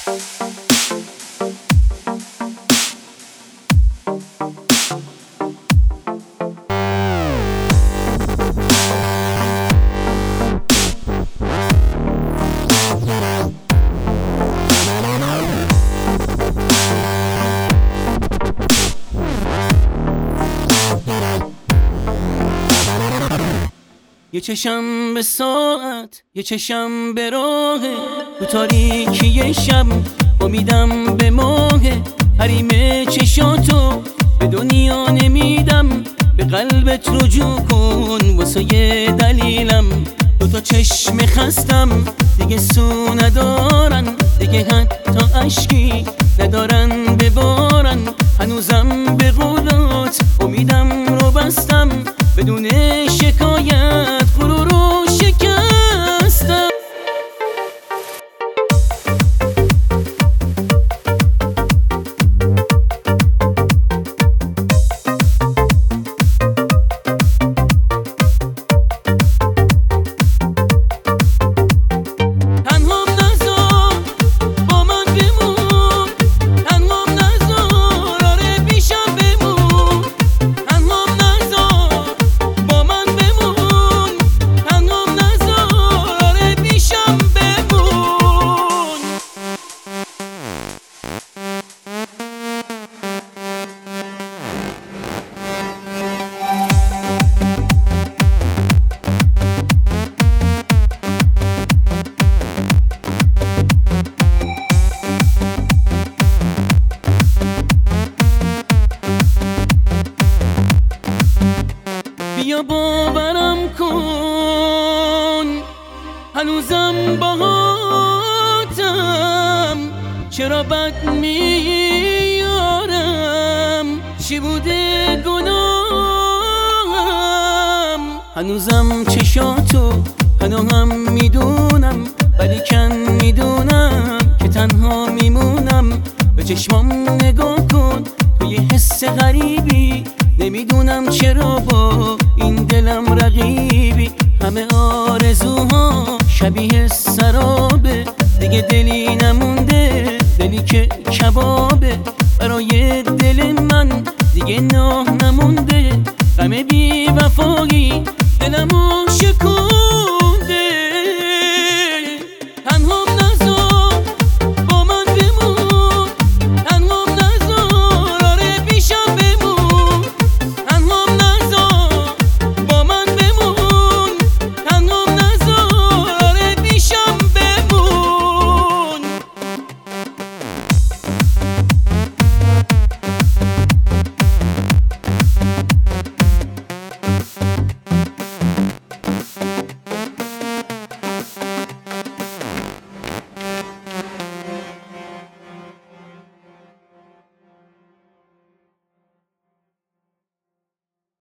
یه چشم به ساعت، یه چشم به راه، تو تاریکی شب امیدم به ماه. حریم چشاتو به دنیا نمیدم، به قلبت رجوع کن واسه یه دلیلم. دوتا چشم خستم دیگه سو ندارن، دیگه حتی عشقی ندارن ببارن. هنوزم به قولات امیدم رو بستم، بدون شکایت غرور رو شکستم. بیا باورم کن هنوزم باهاتم، چرا بد میارم، چی بوده گناهم. هنوزم چشاتو پناهم میدونم، ولی کن میدونم که تنها میمونم. به چشمام نگاه کن تو یه حس غریبی، نمیدونم چرا با این دلم رقیبی. همه آرزوها شبیه سرابه، دیگه دلی نمونده، دلی که کبابه. برای دل من دیگه ناه نمونده، غم بی وفایی دلمو شکن.